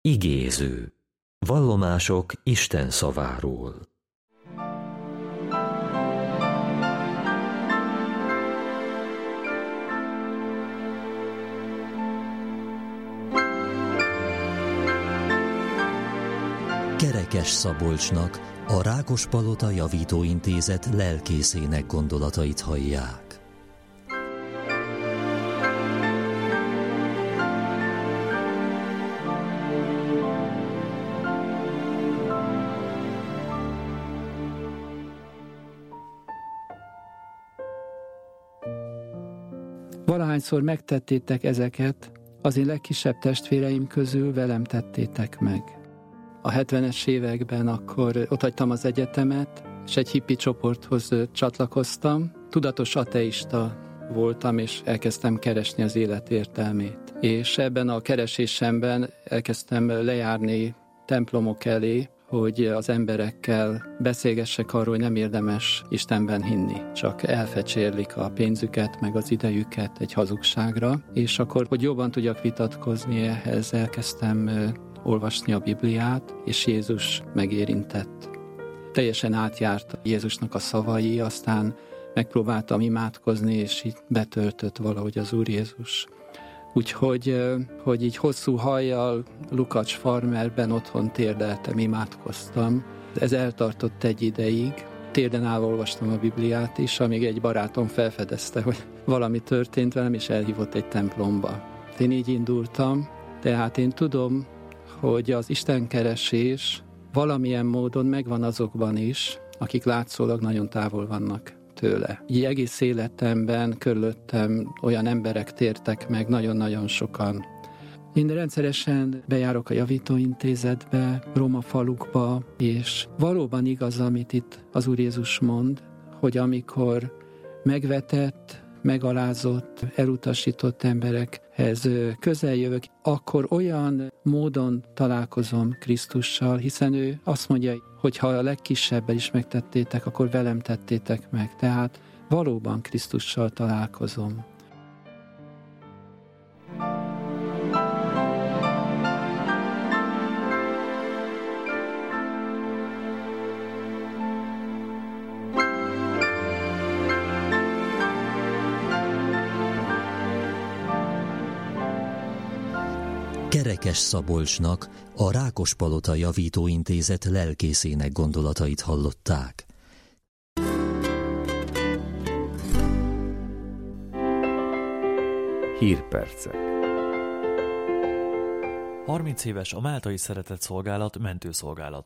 Igéző. Vallomások Isten szaváról. Kerekes Szabolcsnak, a Rákospalota Javítóintézet lelkészének gondolatait hallják. Valahányszor megtettétek ezeket, az én legkisebb testvéreim közül velem tettétek meg. A 70-es években akkor otthagytam az egyetemet, és egy hippi csoporthoz csatlakoztam. Tudatos ateista voltam, és elkezdtem keresni az élet értelmét. És ebben a keresésemben elkezdtem lejárni templomok elé, hogy az emberekkel beszélgessek arról, hogy nem érdemes Istenben hinni. Csak elfecsérlik a pénzüket, meg az idejüket egy hazugságra. És akkor, hogy jobban tudjak vitatkozni ehhez, elkezdtem olvasni a Bibliát, és Jézus megérintett. Teljesen átjárt Jézusnak a szavai, aztán megpróbáltam imádkozni, és így betöltött valahogy az Úr Jézus. Úgyhogy hogy így hosszú hajjal Lukacs farmerben otthon térdeltem, imádkoztam. Ez eltartott egy ideig. Térden állva olvastam a Bibliát is, amíg egy barátom felfedezte, hogy valami történt velem, és elhívott egy templomba. Én így indultam, tehát én tudom, hogy az istenkeresés valamilyen módon megvan azokban is, akik látszólag nagyon távol vannak tőle. Így egész életemben körülöttem olyan emberek tértek meg, nagyon-nagyon sokan. Én rendszeresen bejárok a Javítóintézetbe, roma falukba, és valóban igaz, amit itt az Úr Jézus mond, hogy amikor megvetett, megalázott, elutasított emberekhez közeljövök, akkor olyan módon találkozom Krisztussal, hiszen ő azt mondja, hogy ha a legkisebbel is megtettétek, akkor velem tettétek meg. Tehát valóban Krisztussal találkozom. Kerekes Szabolcsnak, a Rákospalota Javítóintézet lelkészének gondolatait hallották. Hírpercek. 30 éves a Máltai Szeretett Szolgálat mentőszolgálata.